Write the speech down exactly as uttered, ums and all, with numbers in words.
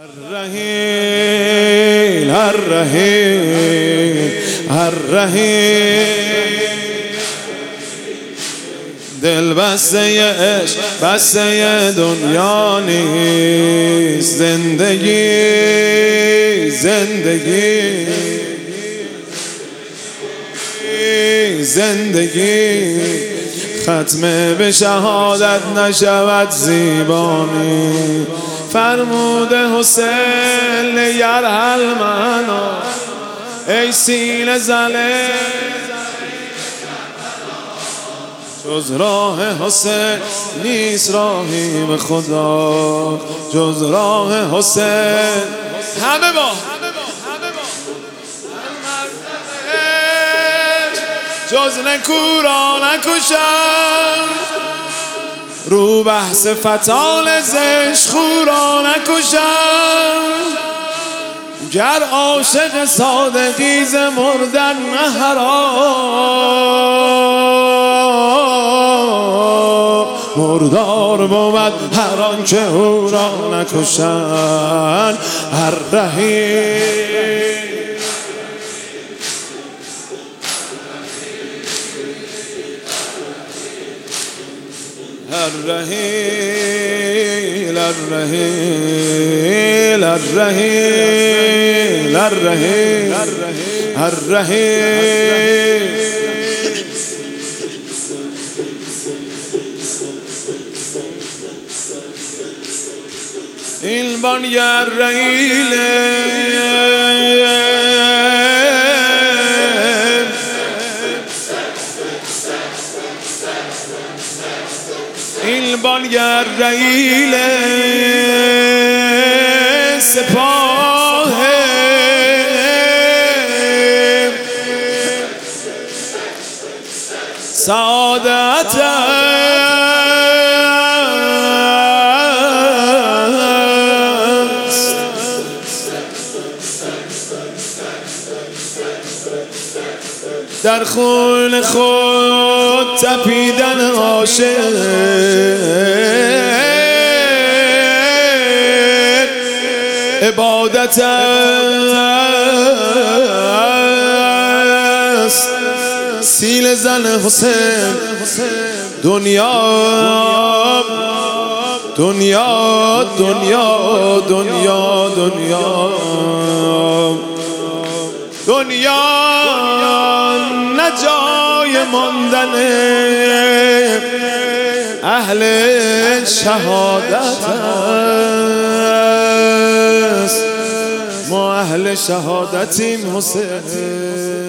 الرحیل الرحیل الرحیل دل بسته عشق بسته دنیا نیست، زندگی زندگی زندگی ختم به شهادت نشود زیبانی. فرموده حسین یرحل منو ای سینه زله، جز راه حسین نیست راهی به خدا، جز راه حسین. همه با جز نکورا نکشم، رو بحث فتال زش خورا نکشم. گر عاشق صادقی ز مردن نه حرام، مردار بود هر آنچه او را نکشند. الرحیل الرحیل الرحیل الرحیل الرحیل الرحیل. این بانی الرحیل این بانی الرحیل سپاه سعادت است. در خون خود تپیدن عاشق، عبادت است. سیل زن حسین دنیا دنیا دنیا دنیا دنیا دنیا نه جای ماندن اهل شهادت است. ما اهل شهادتیم حسین.